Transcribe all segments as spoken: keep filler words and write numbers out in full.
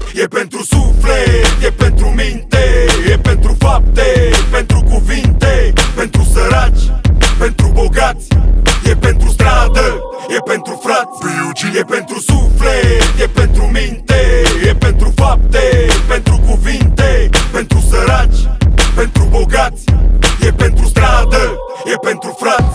e pentru suflet, e pentru minte, e pentru fapte, pentru cuvinte, pentru săraci, pentru bogați, e pentru stradă, e pentru frați, e pentru suflet, e pentru minte, e pentru fapte, pentru cuvinte, pentru săraci, pentru bogați, e pentru stradă, e pentru frați.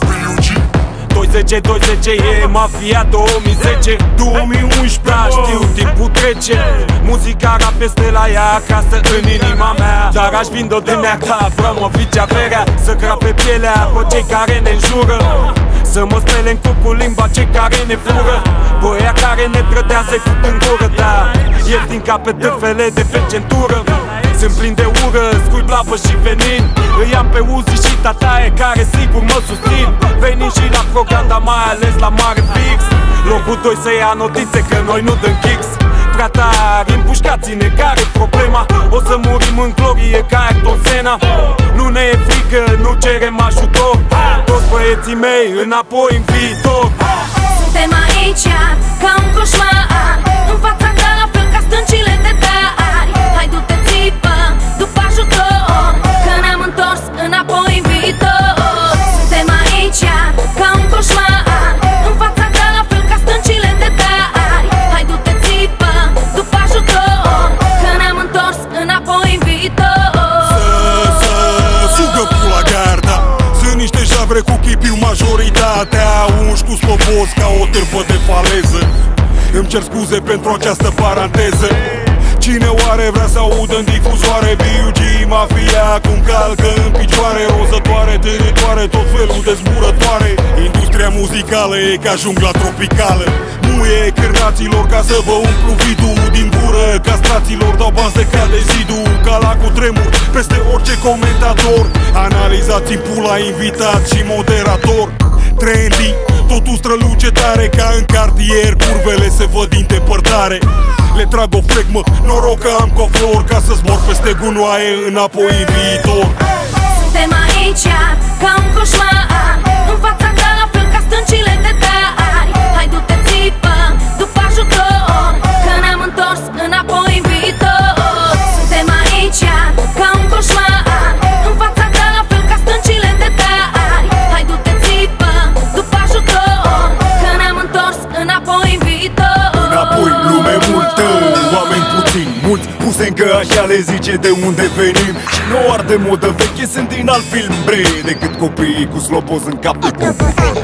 Douăzeci douăzeci e mafia două mii zece două mii unsprezece, știu, timpul trece. Muzica rap este la ea acasă în inima mea, dar aș vinde-o de mea ca Abramovici averea. Să crape pielea pe cei care ne înjură, să mă spele în cup cu limba cei care ne fură. Băia care ne trădează-i fut în gură, da, ieftin ca pe târfele de pe centură. Sunt plin de ură, scui blavă și venin. Îi am pe Uzi și tataie care sigur mă susțin. Venim și la program, dar mai ales la mare fix. Locul doi să ia notițe că noi nu dăm kicks. Prea tari, împușcați-ne, care-i problema? O să murim în glorie ca Ayrton Senna. Nu ne e frică, nu cerem ajutor. Toți băieții mei înapoi în viitor. Suntem aici ca un coșmar, în fața ta la fel ca stâncile de tari. Hai du-te țipă după ajutor, că ne-am întors înapoi în viitor. Suntem aici ca un coșmar, în fața ta la fel ca stâncile de tari. Hai du-te țipă după ajutor, că ne-am întors înapoi în viitor. Să, să sugă pula garda. Sunt niște javre cu chipiu, majoritatea unși cu slobos ca o târpă de faleză. Îmi cer scuze pentru această paranteză. Cine oare vrea să audă în difuzoare B U G, mafia cum calcă în picioare, rozătoare, târătoare, tot felul de zburătoare. Industria muzicală e ca jungla tropicală. Muie cârnaților ca să vă umplu vidul din gură. Castraților dau bani de cade zidul, ca la cutremur peste orice comentator. Analizați în pula invitat și moderator. Trendy, totul străluce tare ca în cartier. Curvele se văd din depărtare. Le trag o flegmă, noroc că am coflor, ca să zbor peste gunoaie înapoi în viitor. Suntem aici ca un coșmar, în fața ta la fel ca stâncile de tari. Hai du-te țipă după ajutor, că ne-am întors înapoi în viitor. Suntem aici ca un coșmar, în fața ta la fel ca stâncile de tari. Hai du-te țipă după ajutor, că ne-am întors înapoi în viitor. Înapoi lume multă, oameni puțini, mulți puse încă așa le zice de unde venim. Și nu ar de modă veche, sunt din alt film, bre, decât copiii cu slobos în cap de popor.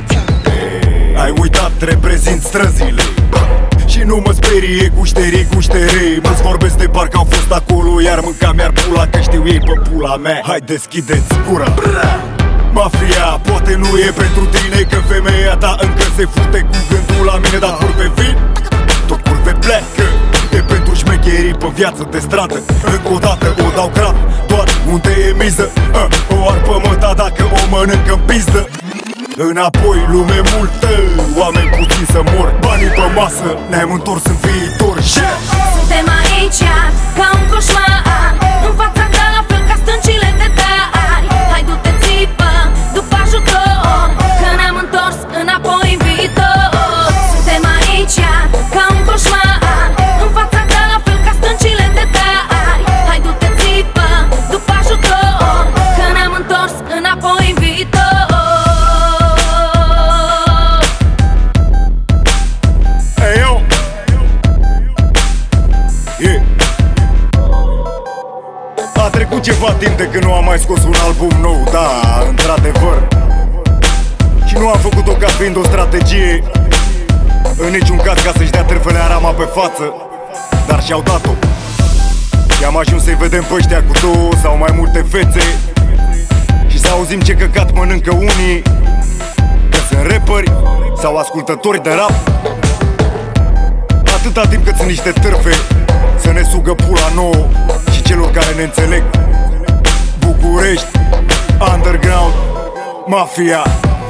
Ai uitat, reprezint străzile și nu mă sperie gușterii, gușterei. Mă-ți vorbesc de parcă au fost acolo, iar mânca mi-ar pula, că știu ei pe pula mea. Hai deschideți gura. Mafia poate nu e pentru tine, că femeia ta încă se fute cu gândul la mine. Dar curve vin, tot curve pleacă. E pentru șmecherii pe viață de stradă. Încă o dată o dau grab, doar unde e miză. uh, O arpă măta dacă o mănâncă în pizdă. Înapoi lume multă, oameni puțini să mor. Banii pe masă, ne-am întors în viitor. Yeah! Suntem aici ca un coșmar, în fața ta la fel ca stâncile de tari. Hai du-te țipă după ajutor, că ne-am întors înapoi în viitor. Suntem aici ca un coșmar, în fața ta la fel ca stâncile de tari. Hai du-te țipă după ajutor, că ne-am întors înapoi în viitor. A trecut ceva timp de când nu am mai scos un album nou, da, într-adevăr. Și nu am făcut-o ca fiind o strategie, în niciun caz ca să-și dea târfele arama pe față, dar și-au dat-o. Și am ajuns să-i vedem pe ăștia cu două sau mai multe fețe și să auzim ce căcat mănâncă unii, că sunt rapperi sau ascultători de rap. Atâta timp cât sunt niște târfe să ne sugă pula nouă și celor care ne înțeleg. București, underground, mafia.